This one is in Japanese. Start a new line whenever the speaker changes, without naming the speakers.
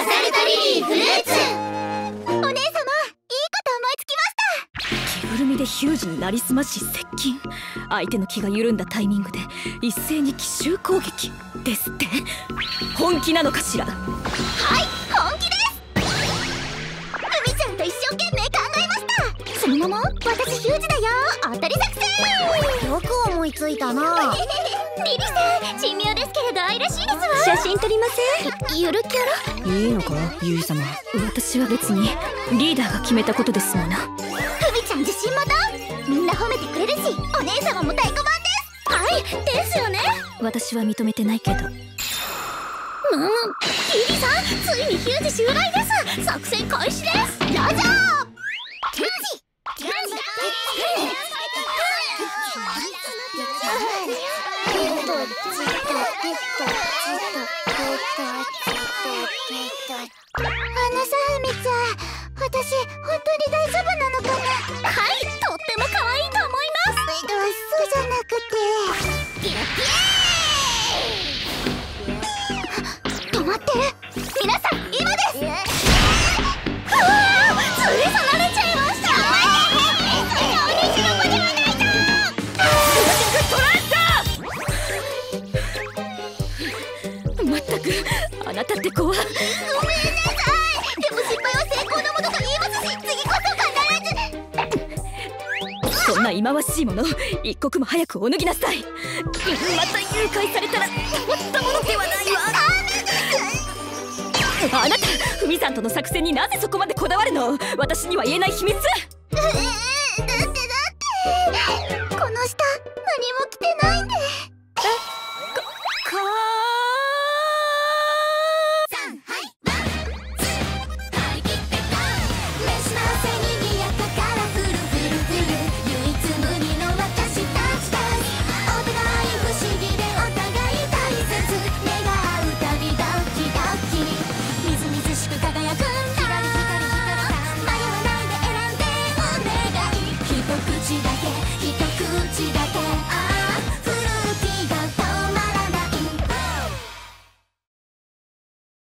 サルトリリーフルーツ。
お姉様、いいこと思いつきました。着ぐるみでヒュージになりすまし接近。相手の気が緩んだタイミングで一斉に奇襲攻撃ですって。本気なのかしら。はい、本気です。海ちゃんと一生懸命考えました。そのまま私ヒュージだよ、当たり作戦。よく思いついたな。リリさん、神妙ですけれど愛らしいですわ。写真撮りません？ゆるキャラいいのか、ゆい様。私は別にリーダーが決めたことですもの。ふみちゃん自信満々。みんな褒めてくれるし、お姉様も太鼓判です。はい、ですよね。私は認めてないけど。リリさん、ついにヒュージ襲来です。作戦開始です。ラジャー。キュンジキュンジさ、ふみちゃん、私本当に大丈夫なのかな。はい、とっても可愛いと思います。そうじゃなくて、止まってる。皆さん、今です。つい離れちゃいました。お主の子ではないぞ。まったく、あなたって子は。ごめんなさい。でも失敗は成功のものと言いますし、次こそ必ず。そんな忌まわしいもの、一刻も早くお脱ぎなさい。また誘拐されたらたまったものではないわ。あなた、ふみさんとの作戦になぜそこまでこだわるの？私には言えない秘密。だってこの下何も着てないんで。一口だけ